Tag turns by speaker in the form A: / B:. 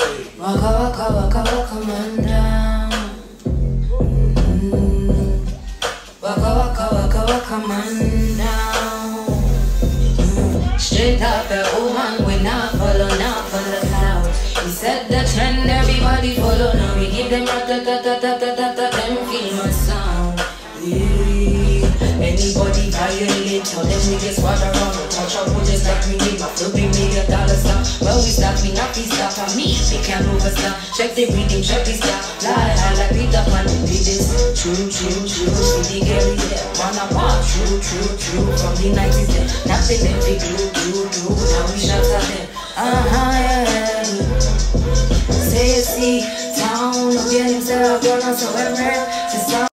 A: Waka waka waka waka man down. Waka waka waka waka man down. Straight up the woman, we not follow cloud. He set the trend, everybody follow now. We give them rat-ta-ta-ta-ta-ta-ta, them feel my sound. Anybody violate, tell them we get squad around. No touch up, just like me, my flow be made $1 star. Well, we start, we not be stop for me, they can't overstop. Check the reading, check the stop. Lie high like Peter Pan, did this. True, see the Gary there. Man, I want true. From the 90s there, nothing them they do. Now we shut at them. Yeah. Say you see, town, no getting set up, you're not so ever.